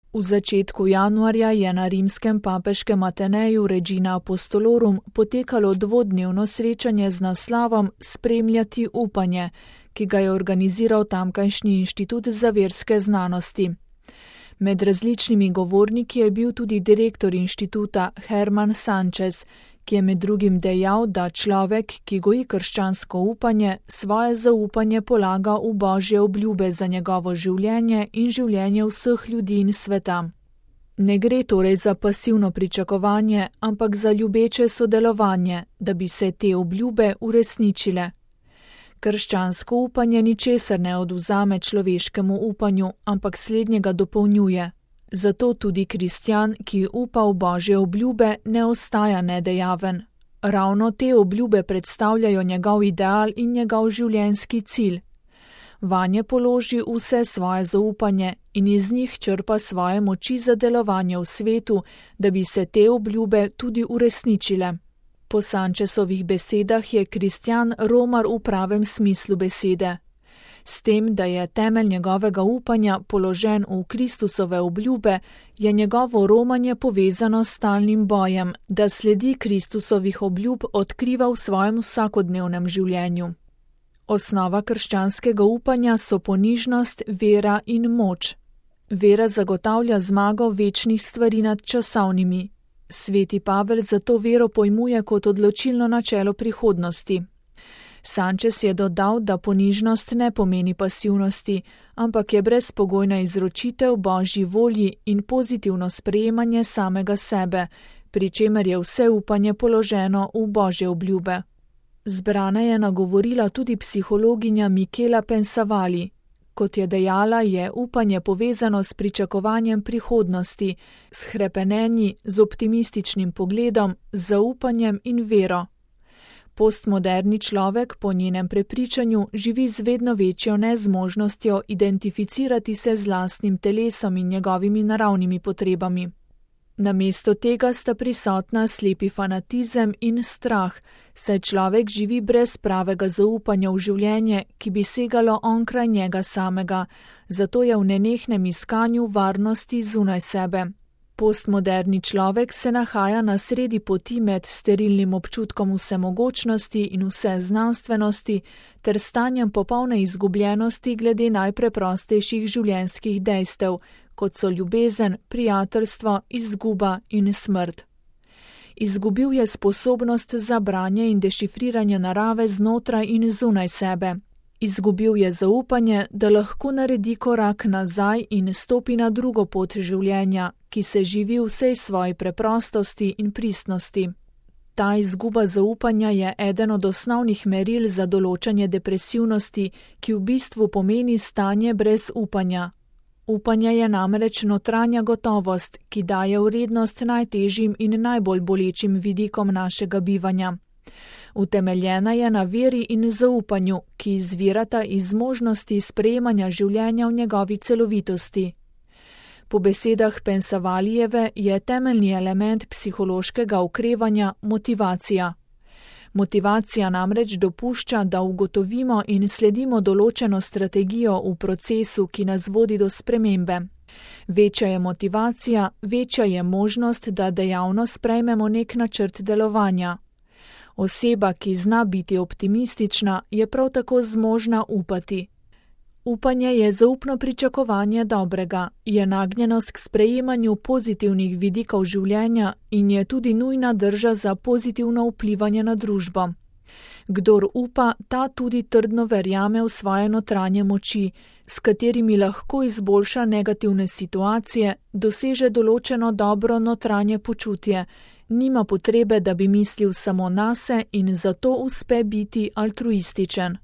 V začetku januarja je na rimskem papeškem Ateneju Regina Apostolorum potekalo dvodnevno srečanje z naslovom Spremljati upanje, ki ga je organiziral tamkajšnji Inštitut za verske znanosti. Med različnimi govorniki je bil tudi direktor inštituta Herman Sanchez, ki je med drugim dejal, da človek, ki goji krščansko upanje, svoje zaupanje polaga v Božje obljube za njegovo življenje in življenje vseh ljudi in sveta. Ne gre torej za pasivno pričakovanje, ampak za ljubeče sodelovanje, da bi se te obljube uresničile. Krščansko upanje ničesar ne odvzame človeškemu upanju, ampak slednjega dopolnjuje. Zato tudi kristjan, ki upa v Božje obljube, ne ostaja nedejaven. Ravno te obljube predstavljajo njegov ideal in njegov življenjski cilj. Vanje položi vse svoje zaupanje in iz njih črpa svoje moči za delovanje v svetu, da bi se te obljube tudi uresničile. Po Sančesovih besedah je kristjan romar v pravem smislu besede. S tem, da je temelj njegovega upanja položen v Kristusove obljube, je njegovo romanje povezano s stalnim bojem, da sledi Kristusovih obljub odkriva v svojem vsakodnevnem življenju. Osnova krščanskega upanja so ponižnost, vera in moč. Vera zagotavlja zmago večnih stvari nad časovnimi. Sveti Pavel zato vero pojmuje kot odločilno načelo prihodnosti. Sanchez je dodal, da ponižnost ne pomeni pasivnosti, ampak je brezpogojna izročitev Božji volji in pozitivno sprejemanje samega sebe, pri čemer je vse upanje položeno v Božje obljube. Zbrane je nagovorila tudi psihologinja Michela Pensavali. Kot je dejala, je upanje povezano s pričakovanjem prihodnosti, s hrepenenji, z optimističnim pogledom, z zaupanjem in vero. Postmoderni človek po njenem prepričanju živi z vedno večjo nezmožnostjo identificirati se z lastnim telesom in njegovimi naravnimi potrebami. Namesto tega sta prisotna slepi fanatizem in strah, saj človek živi brez pravega zaupanja v življenje, ki bi segalo onkraj njega samega, zato je v nenehnem iskanju varnosti zunaj sebe. Postmoderni človek se nahaja na sredi poti med sterilnim občutkom vsemogočnosti in vseznanstvenosti ter stanjem popolne izgubljenosti glede najpreprostejših življenjskih dejstev, kot so ljubezen, prijateljstvo, izguba in smrt. Izgubil je sposobnost za branje in dešifriranje narave znotraj in zunaj sebe. Izgubil je zaupanje, da lahko naredi korak nazaj in stopi na drugo pot življenja, ki se živi v vsej svoji preprostosti in pristnosti. Ta izguba zaupanja je eden od osnovnih meril za določanje depresivnosti, ki v bistvu pomeni stanje brez upanja. Upanje je namreč notranja gotovost, ki daje vrednost najtežjim in najbolj bolečim vidikom našega bivanja. Utemeljena je na veri in zaupanju, ki izvirata iz možnosti sprejemanja življenja v njegovi celovitosti. Po besedah Pensavalijeve je temeljni element psihološkega okrevanja motivacija. Motivacija namreč dopušča, da ugotovimo in sledimo določeno strategijo v procesu, ki nas vodi do spremembe. Večja je motivacija, večja je možnost, da dejavno sprejmemo nek načrt delovanja. Oseba, ki zna biti optimistična, je prav tako zmožna upati. Upanje je zaupno pričakovanje dobrega, je nagnjenost k sprejemanju pozitivnih vidikov življenja in je tudi nujna drža za pozitivno vplivanje na družbo. Kdor upa, ta tudi trdno verjame v svoje notranje moči, s katerimi lahko izboljša negativne situacije, doseže določeno dobro notranje počutje, nima potrebe, da bi mislil samo nase in zato uspe biti altruističen.